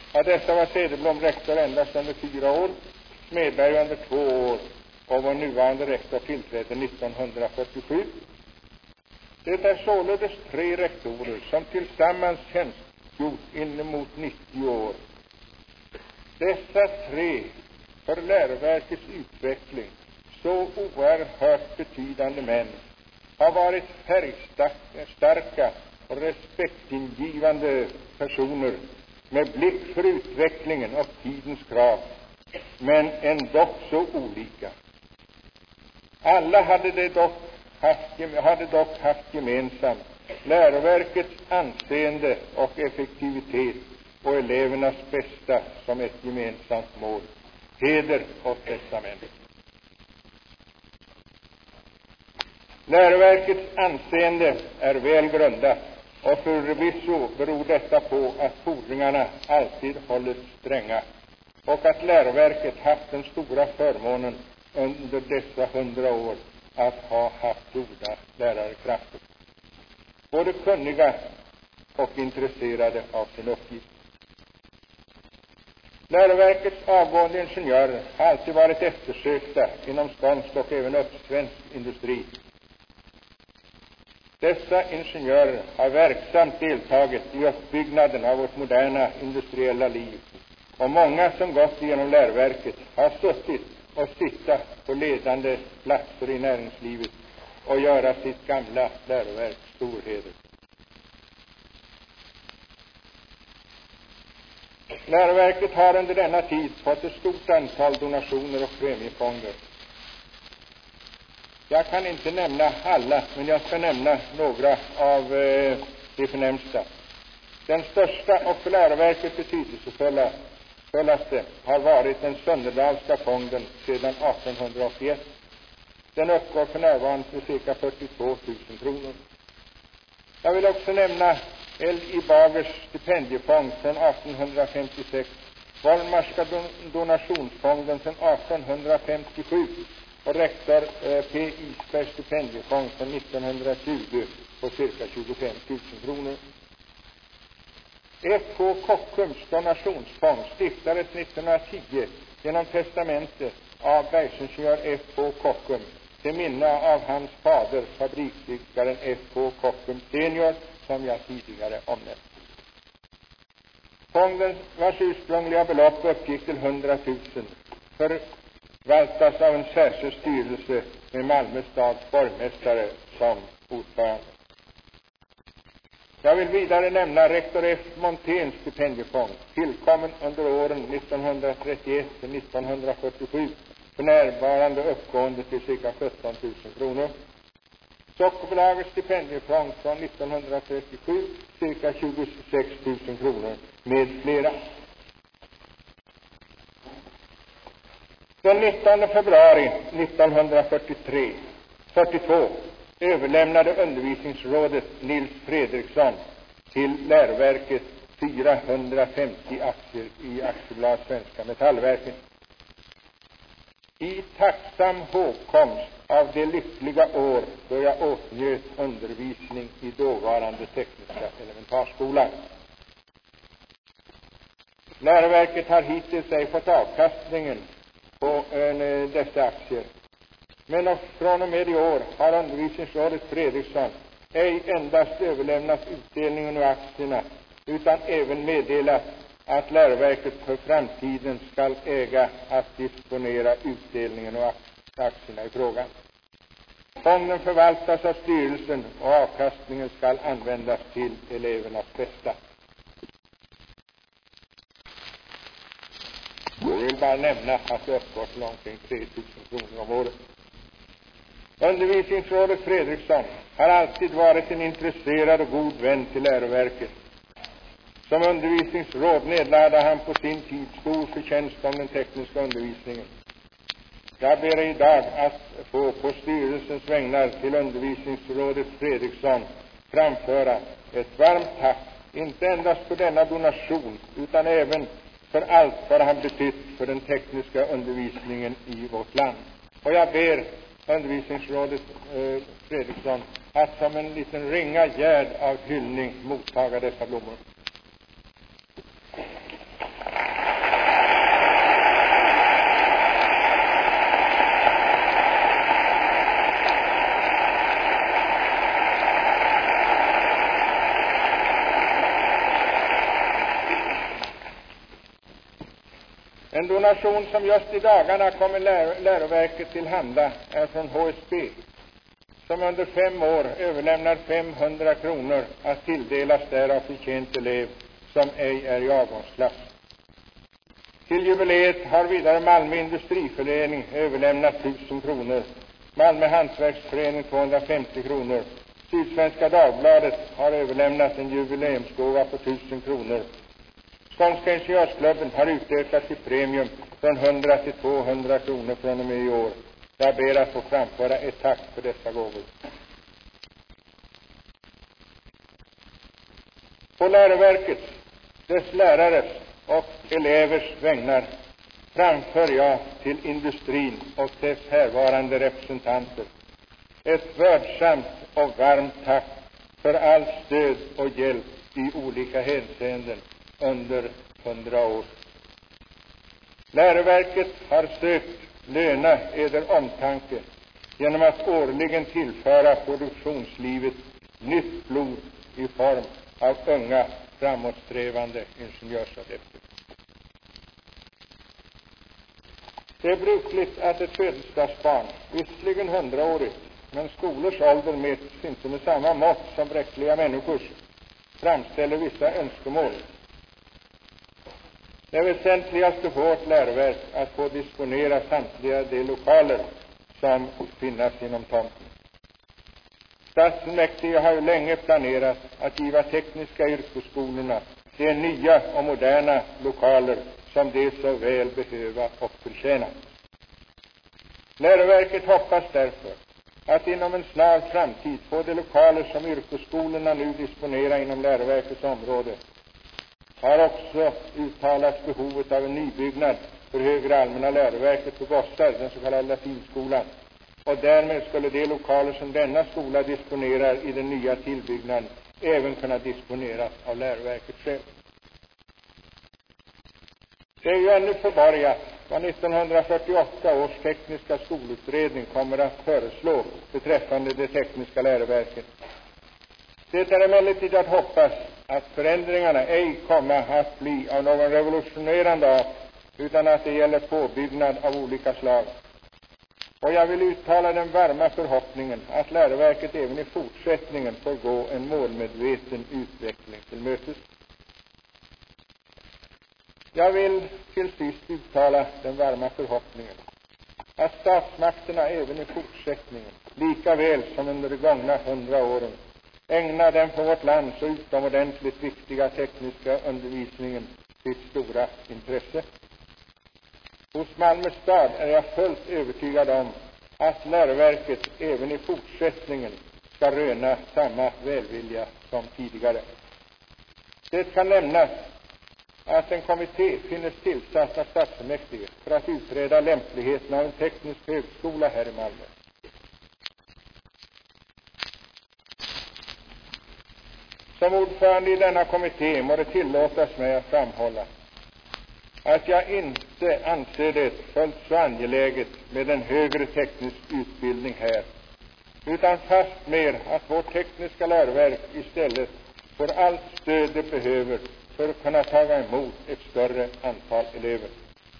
Av dessa var Cederblom rektor endast under 4 år, Smedberg under 2 år och vår nuvarande rektor tillträdde 1947. Det är således 3 rektorer som tillsammans tjänstgjort inemot 90 år. Dessa 3 för läroverkets utveckling så oerhört betydande män har varit färgstarka och respektingivande personer med blick för utvecklingen och tidens krav, men ändå så olika. Alla hade dock haft gemensamt läroverkets anseende och effektivitet och elevernas bästa som ett gemensamt mål. Heder åt dessa män. Läroverkets anseende är väl grundat, och förvisso beror detta på att fordringarna alltid hållits stränga och att läroverket haft den stora förmånen under dessa 100 år att ha haft goda lärarkrafter, både kunniga och intresserade av sin uppgift. Läroverkets avgående ingenjörer har alltid varit eftersökta inom skånsk och även uppsvensk industri. Dessa ingenjörer har verksamt deltagit i uppbyggnaden av vårt moderna industriella liv, och många som gått igenom läroverket har suttit och sitta på ledande platser i näringslivet och göra sitt gamla läroverk stor heder. Läroverket har under denna tid fått ett stort antal donationer och premiefonder. Jag kan inte nämna alla, men jag ska nämna några av de förnämsta. Den största och för läroverket betydelsefullaste har varit den Sönderdalska fonden sedan 1881. Den uppgår för närvarande till cirka 42 000 kronor. Jag vill också nämna L.I. Bagers stipendiefond från 1856, Volmarska donationsfonden från 1857 och rektor P. Isbergs stipendiefond från 1920 på cirka 25 000 kronor. F.H. Kockums donationsfond stiftades 1910 genom testamente av bergsingenjör F.H. Kockums till minne av hans fader, fabriksbyggaren F.H. Kockums senior, som jag tidigare omnämnt. Fonden, vars ursprungliga belopp uppgick till 100 000, förvaltas av en särskild styrelse med Malmö stads borgmästare som ordförande. Jag vill vidare nämna rektor F. Monténs stipendiefond, tillkommen under åren 1931 till 1947, för närvarande uppgående till cirka 17 000 kronor. Sockerbolagets stipendiefond från 1937, cirka 26 000 kronor, med flera. Den 19 februari 1942 överlämnade undervisningsrådet Nils Fredriksson till läroverket 450 aktier i aktiebolag Svenska Metallverken. I tacksam hågkomst av de lyckliga år då jag åtnjöt undervisning i dåvarande tekniska elementarskolan. Läroverket har hittills ej fått avkastningen på dessa aktier. Men från och med i år har undervisningsrådet Fredriksson ej endast överlämnat utdelningen och aktierna, utan även meddelat att läroverket för framtiden skall äga att disponera utdelningen och aktierna i frågan. Fonden förvaltas av styrelsen och avkastningen skall användas till elevernas bästa. Jag vill bara nämna att det uppgår till omkring 3 000 kronor om året. Undervisningsrådet Fredriksson har alltid varit en intresserad och god vän till läroverket. Som undervisningsråd nedlade han på sin tid stor förtjänst om den tekniska undervisningen. Jag ber idag att få på styrelsens vägnar till undervisningsrådet Fredriksson framföra ett varmt tack, inte endast för denna donation, utan även för allt vad han betytt för den tekniska undervisningen i vårt land. Och jag ber undervisningsrådet Fredriksson att som en liten ringa gärd av hyllning mottaga dessa blommor. En donation som just i dagarna kommer läroverket till handa är från HSB, som under 5 år överlämnar 500 kronor att tilldelas därav förtjänt elev som ej är i avgångsklass. Till jubileet har vidare Malmö industriförening överlämnat 1000 kronor, Malmö hantverksförening 250 kronor, Sydsvenska Dagbladet har överlämnat en jubileumsgåva på 1000 kronor. Skånska ingenjörsklubben har utökat sitt premium från 100 till 200 kronor från och med i år. Jag ber att få framföra ett tack för dessa gåvor. På läroverkets, dess lärares och elevers vägnar framför jag till industrin och dess härvarande representanter ett vördsamt och varmt tack för all stöd och hjälp i olika hänseenden under 100 år. Läroverket har sökt löna eder omtanke genom att årligen tillföra produktionslivet nytt blod i form av unga, framåtsträvande ingenjörsadepter. Det är brukligt att ett födelsedagsbarn, visserligen 100-årigt, men skolors ålder mäts inte med samma mått som bräckliga människors, framställer vissa önskemål. Det väsentligaste för vårt läroverk att få disponera samtliga de lokaler som finnas inom tomten. Stadsfullmäktige har ju länge planerat att giva tekniska yrkesskolorna de nya och moderna lokaler som de så väl behöva och förtjäna. Läroverket hoppas därför att inom en snar framtid få de lokaler som yrkesskolorna nu disponerar inom läroverkets område. Har också uttalats behovet av en nybyggnad för högre allmänna läroverket för gossar, den s.k. latinskolan, och därmed skulle de lokaler som denna skola disponerar i den nya tillbyggnaden även kunna disponeras av läroverket själv. Det är ju ännu förborgat vad 1948 års tekniska skolutredning kommer att föreslå beträffande de tekniska läroverken. Det är emellertid att hoppas att förändringarna ej kommer att bli av någon revolutionerande art, utan att det gäller påbyggnad av olika slag. Och jag vill uttala den varma förhoppningen att läroverket även i fortsättningen får gå en målmedveten utveckling till mötes. Jag vill till sist uttala den varma förhoppningen att statsmakterna även i fortsättningen, lika väl som under de gångna 100 åren, ägnar den för vårt land så utomordentligt viktiga tekniska undervisningen sitt stora intresse. Hos Malmö stad är jag fullt övertygad om att läroverket även i fortsättningen ska röna samma välvilja som tidigare. Det kan nämnas att en kommitté finnes tillsatt av stadsfullmäktige för att utreda lämpligheten av en teknisk högskola här i Malmö. Som ordförande i denna kommitté må det tillåtas mig att framhålla att jag inte anser det fullt så angeläget med en högre teknisk utbildning här, utan fastmer att vårt tekniska läroverk i stället får allt stöd det behöver för att kunna ta emot ett större antal elever.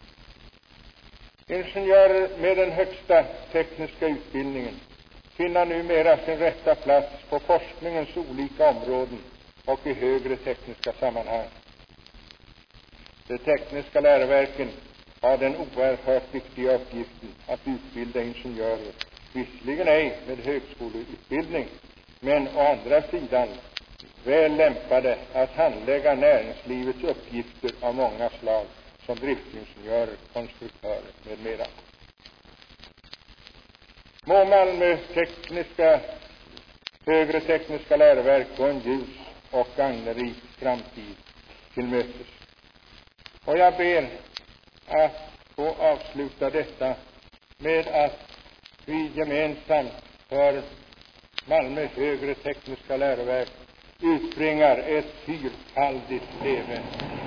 Ingenjörer med den högsta tekniska utbildningen finner numera sin rätta plats på forskningens olika områden och i högre tekniska sammanhang. De tekniska läroverken har den oerhört viktiga uppgiften att utbilda ingenjörer, visserligen ej med högskoleutbildning, men å andra sidan väl lämpade att handlägga näringslivets uppgifter av många slag, som driftingenjörer, konstruktörer m.m. Må Malmö högre tekniska läroverk gå en ljus och gagnerik framtid till mötes. Och jag ber att få avsluta detta med att vi gemensamt för Malmö högre tekniska läroverk utbringar ett fyrfaldigt leve.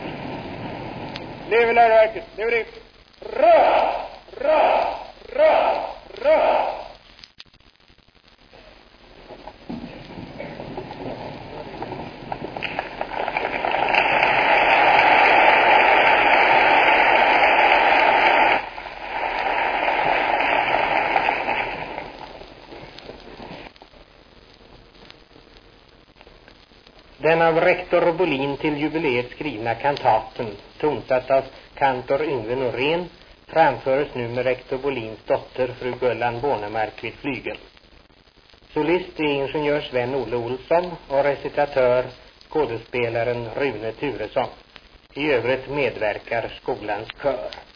Leve läroverket! Leve det! Ra! Ra! Ra! Ra! Den av rektor Bolin till jubileet skrivna kantaten, tonsatt av kantor Yngve Norén, framföres nu med rektor Bolins dotter, fru Gullan Bornemark, vid flygel. Solist är ingenjör Sven-Olle Olsson och recitatör skådespelaren Rune Turesson. I övrigt medverkar skolans kör.